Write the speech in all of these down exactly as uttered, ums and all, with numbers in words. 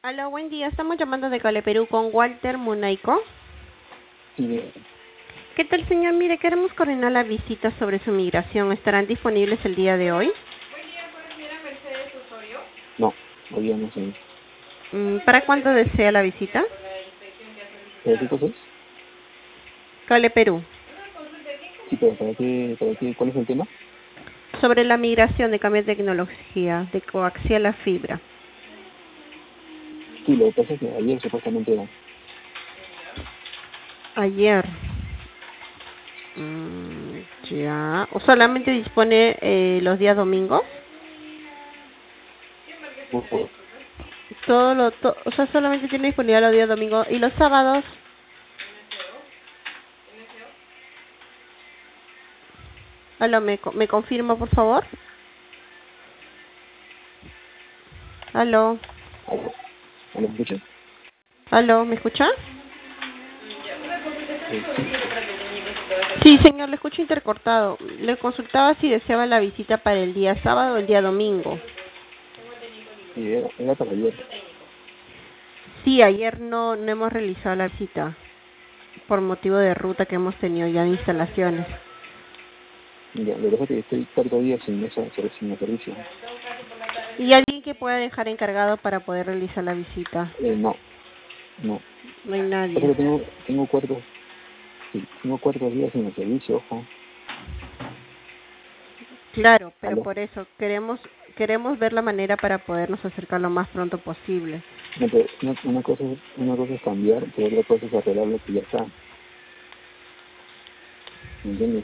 Aló, buen día. Estamos llamando de Cale Perú con Walter Munaico. Sí, ¿Qué tal, señor? Mire, queremos coordinar la visita sobre su migración. ¿Estarán disponibles el día de hoy? no, hoy día no sé. Mm, ¿Para cuándo desea la visita? ¿Para qué cosas? Cale Perú. Sí, pero ¿para qué, para qué, cuál es el tema? Sobre la migración de cambio de tecnología, de coaxial a fibra. Sí, lo que pasa es que ayer supuestamente era. Ayer. Mm, ya. ¿O solamente dispone eh, los días domingos? Por- por- Todo lo, to- o sea, solamente tiene disponibilidad los días domingos. ¿Y los sábados? Aló, ¿me, co- me confirma, por favor? Aló. ¿Aló? ¿Aló, me escuchas? Aló, ¿me escucha? Eh, sí, Sí, señor, le escucho intercortado. Le consultaba si deseaba la visita para el día sábado o el día domingo. sí, era, era para ayer. Sí, ayer no, no hemos realizado la visita por motivo de ruta que hemos tenido ya en instalaciones. Ya, lo que pasa es que estoy cuatro días sin esa, sobre sin el servicio. ¿Y alguien que pueda dejar encargado para poder realizar la visita? Eh, no, no. No hay Pasa nadie. que tengo, tengo cuatro, sí, tengo cuatro días sin el servicio, ojo. Claro, pero ¿Aló? por eso queremos queremos ver la manera para podernos acercar lo más pronto posible. No, pero una, una cosa es, una cosa es cambiar, pero otra cosa es arreglar lo que ya está. ¿Me entiendes?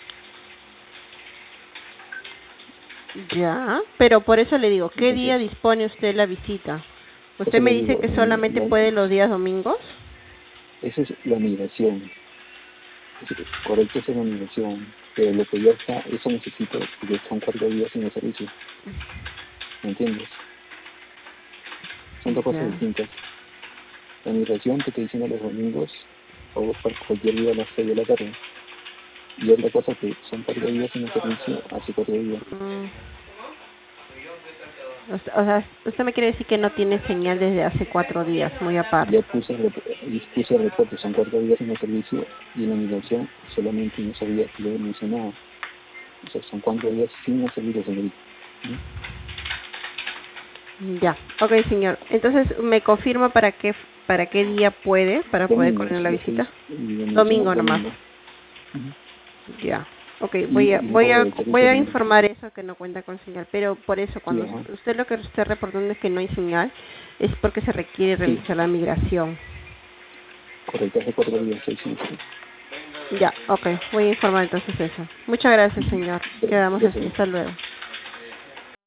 Ya, pero por eso le digo, ¿qué Entonces, día dispone usted la visita? eso Usted me le dice digo, que la, solamente la, puede los días domingos. esa es la migración. Es correcto, esa es la migración. Pero lo que ya está, eso necesito, porque están cuatro días sin el servicio. ¿Me entiendes? Son dos cosas Ya. distintas. La migración te estoy diciendo los domingos o por cualquier día a las seis de la tarde. Y otra cosa que son cuatro días sin el servicio hace cuatro días. Mm. O sea, o sea, usted me quiere decir que no tiene señal desde hace cuatro días, muy aparte. Ya puse el, rep- y puse el reporte, son cuatro días sin el servicio y en la migración solamente en esos días que lo he mencionado. O sea, son cuatro días sin el servicio, señorita. ¿Mm? Ya, ok, señor. Entonces, ¿me confirma para qué para qué día puede, para poder Domingos, coordinar la lo estoy visita? y lo menciono Domingo nomás. domingo. Ujú. Ya. Ok, Y, voy a y un voy pago a del voy servicio a también. informar eso que no cuenta con señal, pero por eso Sí, cuando ajá. usted lo que está reportando es que no hay señal, es porque se requiere Sí, realizar la migración. correcto, hace cuatro días, seis, cinco. Ya, ok, voy a informar entonces eso. Muchas gracias, señor. Quedamos así. Gracias. Hasta luego.